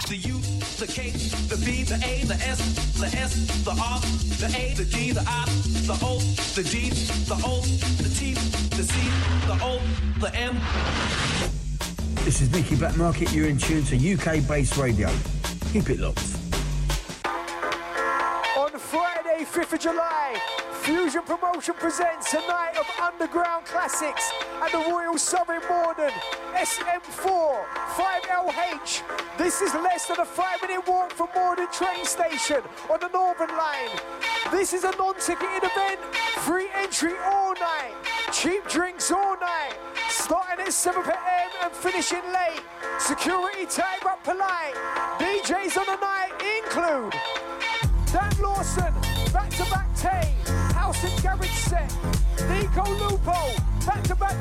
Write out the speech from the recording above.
the U, the K, the B, the A, the S, the R, the A, the D, the I, the O, the G, the O, the T, the C, the O, the M. This is Nicky Blackmarket. You're in tune to UK-based radio. Keep it locked. On Friday, 5th of July, Fusion Promotion presents a night of underground classics at the Royal Surrey Morden, SM4, 5LH. This is less than a 5-minute walk from Morden train station on the Northern Line. This is a non-ticketed event, free entry all night, cheap drinks all night, starting at 7 p.m. and finishing late. Security tied up polite. DJs on the night include Dan Lawson, back-to-back Tay, House and Garage set, Nico Lupo, back-to-back